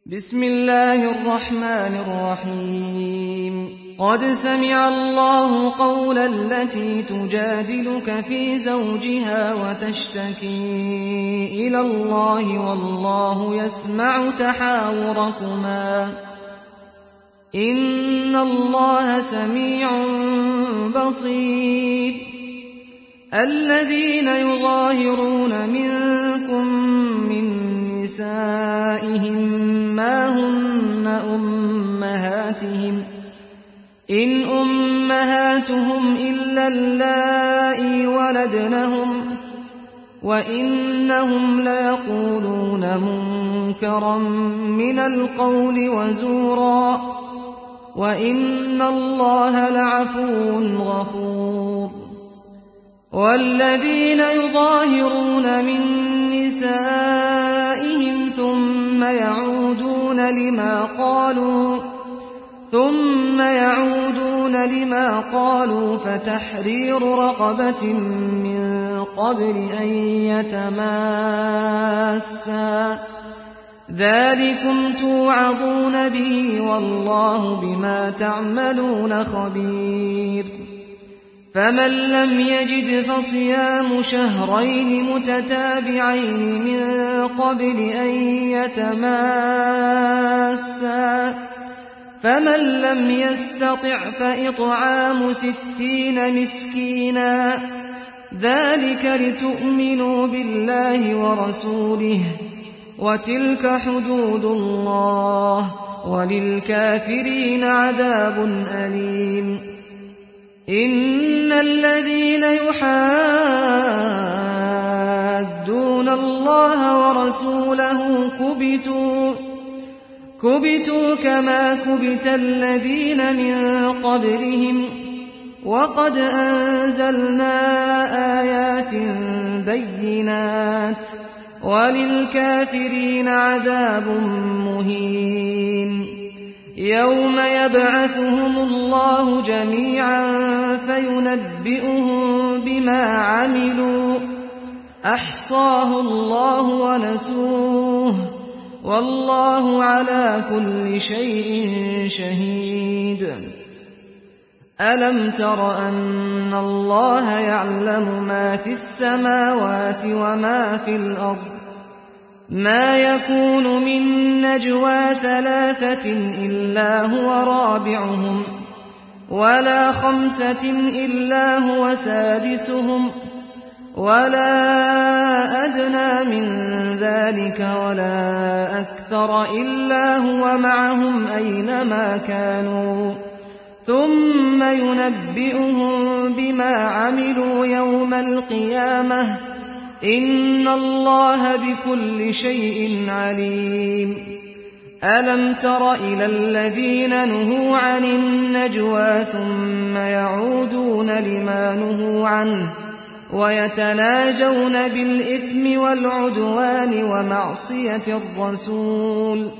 بسم الله الرحمن الرحيم قد سمع الله قول التي تجادلك في زوجها وتشتكي إلى الله والله يسمع تحاوركما إن الله سميع بصير الذين يظاهرون منكم من نسائهم ما هن أمهاتهم إن أمهاتهم إلا اللائي ولدنهم وإنهم ليقولون منكرا من القول وزورا وإن الله لعفو غفور والذين يظاهرون من نسائهم ثم يعودون لما قالوا فتحرير رقبة من قبل أن يتماسا ذلكم توعظون به والله بما تعملون خبير فمن لم يجد فصيام شهرين متتابعين من قبل أن يتماسا فمن لم يستطع فإطعام 60 مسكينا ذلك لتؤمنوا بالله ورسوله وتلك حدود الله وللكافرين عذاب أليم إن الذين يحادون الله ورسوله كبتوا كما كبت الذين من قبلهم وقد أنزلنا آيات بينات وللكافرين عذاب مهين يوم يبعثهم الله جميعا فينبئهم بما عملوا أحصاه الله ونسوه والله على كل شيء شهيد ألم تر أن الله يعلم ما في السماوات وما في الأرض ما يكون من نجوى 3 إلا هو رابعهم ولا 5 إلا هو سادسهم ولا أدنى من ذلك ولا أكثر إلا هو معهم أينما كانوا ثم ينبئهم بما عملوا يوم القيامة إن الله بكل شيء عليم ألم تر إلى الذين نهوا عن النجوى ثم يعودون لما نهوا عنه ويتناجون بالإثم والعدوان ومعصية الرسول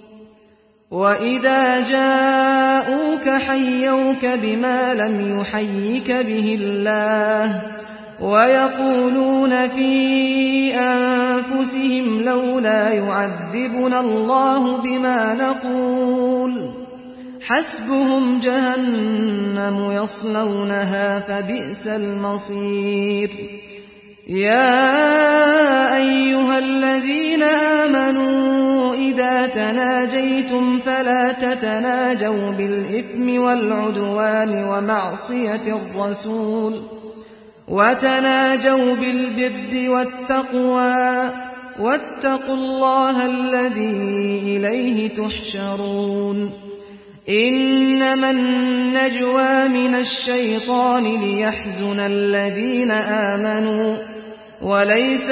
وإذا جاءوك حيوك بما لم يحيك به الله ويقولون في أنفسهم لولا يعذبنا الله بما نقول حسبهم جهنم يصلونها فبئس المصير يا أيها الذين آمنوا إذا تناجيتم فلا تتناجوا بالإثم والعدوان ومعصية الرسول وتناجوا بالبر والتقوى واتقوا الله الذي إليه تحشرون إنما النجوى من الشيطان ليحزن الذين آمنوا وليس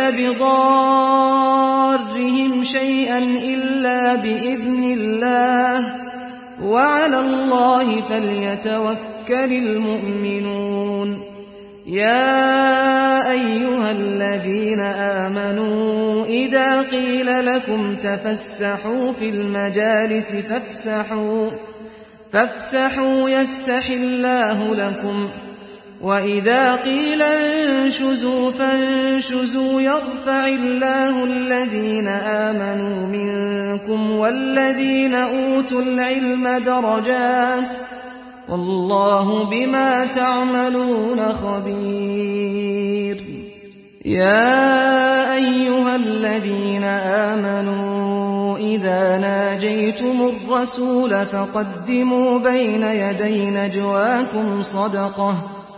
بضارهم شيئا إلا بإذن الله وعلى الله فليتوكل المؤمنون يا أيها الذين آمنوا إذا قيل لكم تفسحوا في المجالس فافسحوا يفسح الله لكم وإذا قيل انشزوا فانشزوا يرفع الله الذين آمنوا منكم والذين أوتوا العلم درجات والله بما تعملون خبير. يا أيها الذين آمنوا إذا ناجيتم الرسول فقدموا بين يدي نجواكم صدقة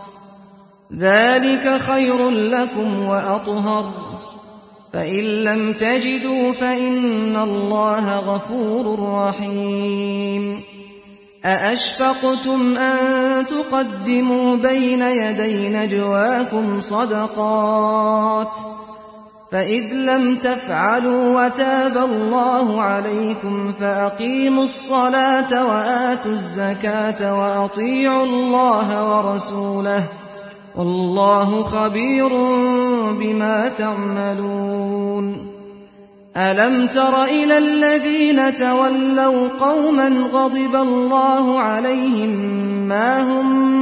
ذلك خير لكم وأطهر فإن لم تجدوا فإن الله غفور رحيم. أأشفقتم أن تقدموا بين يدي نجواكم صدقات فإذ لم تفعلوا وتاب الله عليكم فأقيموا الصلاة وآتوا الزكاة وأطيعوا الله ورسوله والله خبير بما تعملون. ألم تر إلى الذين تولوا قوما غضب الله عليهم ما هم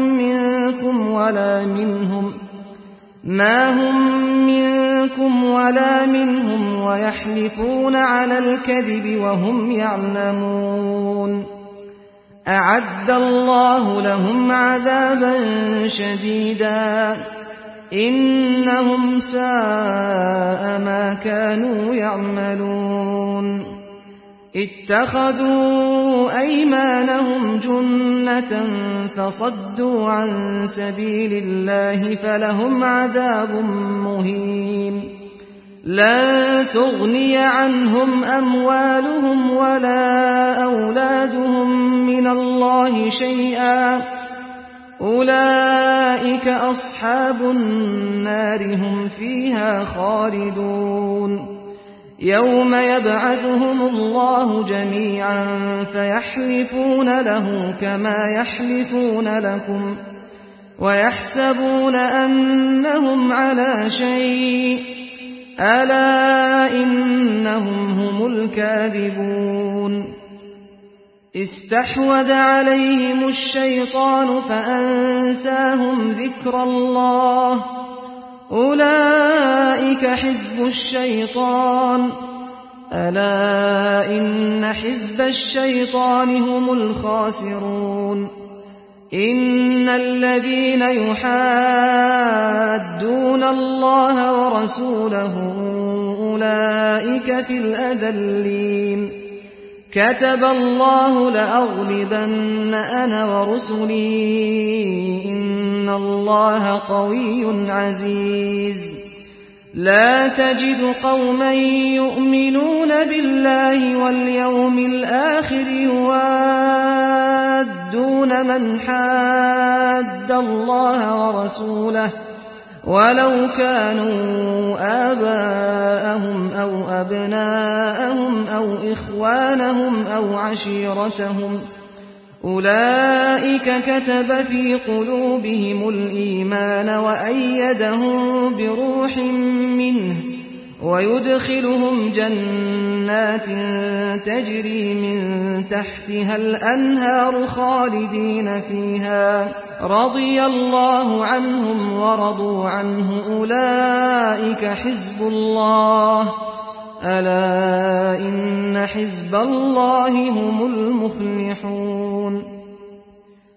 منكم ولا منهم ويحلفون على الكذب وهم يعلمون. أعد الله لهم عذابا شديدا إنهم ساء ما كانوا يعملون. اتخذوا أيمانهم جنة فصدوا عن سبيل الله فلهم عذاب مهين. لن تغني عنهم أموالهم ولا أولادهم من الله شيئا أولئك أصحاب النار هم فيها خالدون. يوم يبعثهم الله جميعا فيحلفون له كما يحلفون لكم ويحسبون أنهم على شيء ألا إنهم هم الكاذبون. استحوذ عليهم الشيطان فأنساهم ذكر الله أولئك حزب الشيطان ألا إن حزب الشيطان هم الخاسرون. إن الذين يحادون الله ورسوله أولئك في الأذلين. كتب الله لأغلبن أنا ورسلي إن الله قوي عزيز. لا تجد قوما يؤمنون بالله واليوم الآخر يوادون من حاد الله ورسوله ولو كانوا آباءهم أو أبناءهم أو إخوانهم أو عشيرتهم أولئك كتب في قلوبهم الإيمان وأيدهم بروح منه ويدخلهم جنات تجري من تحتها الأنهار خالدين فيها رضي الله عنهم ورضوا عنه أولئك حزب الله ألا إن حزب الله هم المفلحون.